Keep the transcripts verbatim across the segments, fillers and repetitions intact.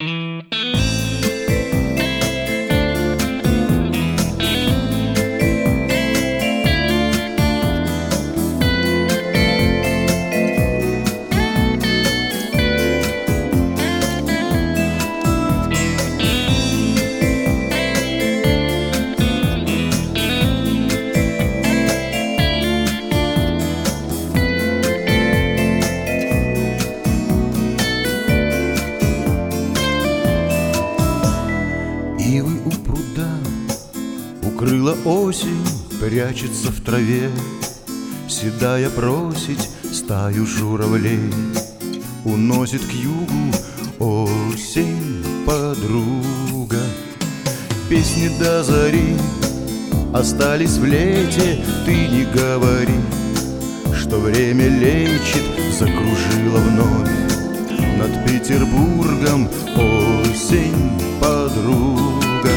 Ивы у пруда укрыла осень, прячется в траве, седая просить стаю журавлей. Уносит к югу осень подруга. Песни до зари остались в лете, ты не говори, что время лечит, закружила вновь над Петербургом осень подруга.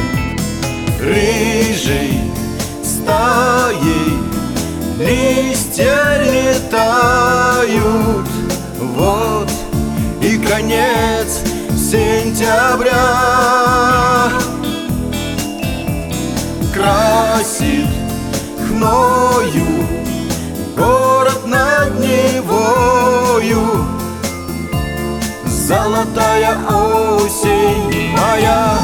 Рыжей стаей листья летают, вот и конец сентября. Красит хною город над Невою, золотая осень моя.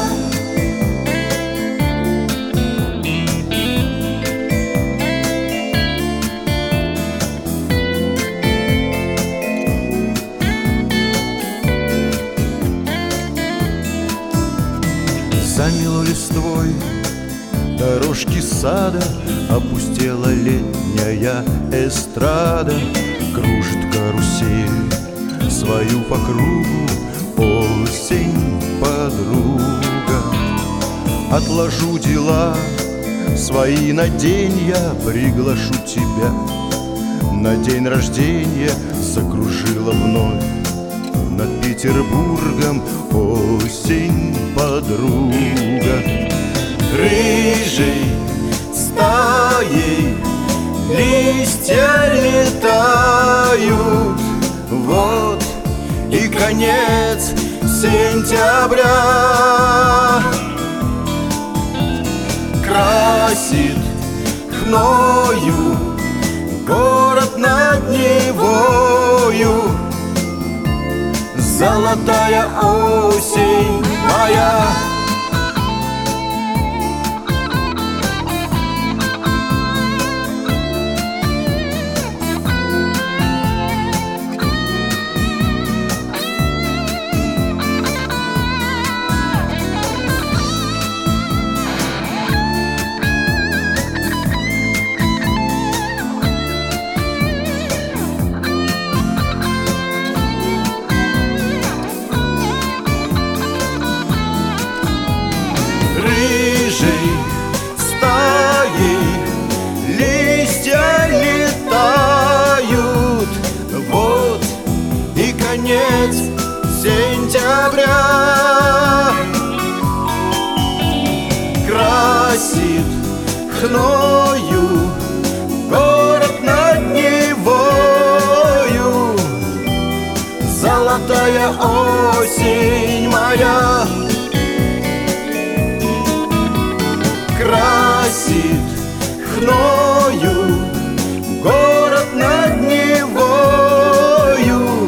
Замело листвой дорожки сада, опустела летняя эстрада, кружит карусель свою по кругу осень подруга. Отложу дела свои на день, я приглашу тебя на день рождения, закружила вновь над Петербургом осень подруга. Рыжей стаей листья летают, вот и конец сентября. Красит хною город над Невою, золотая осень моя. Рыжей стаей листья летают, вот и конец сентября. Красит хною город над Невою, золотая осень моя. Красит хною город над Невою,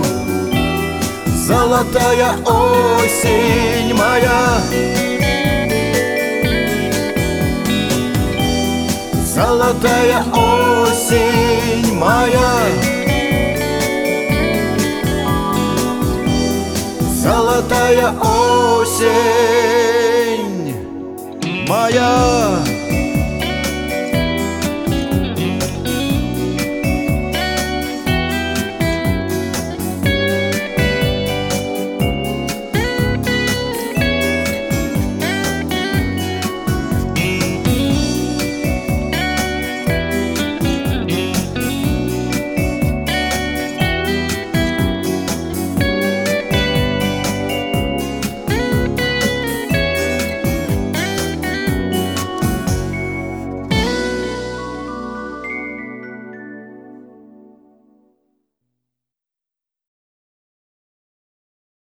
золотая осень моя. Золотая осень моя. Золотая осень моя.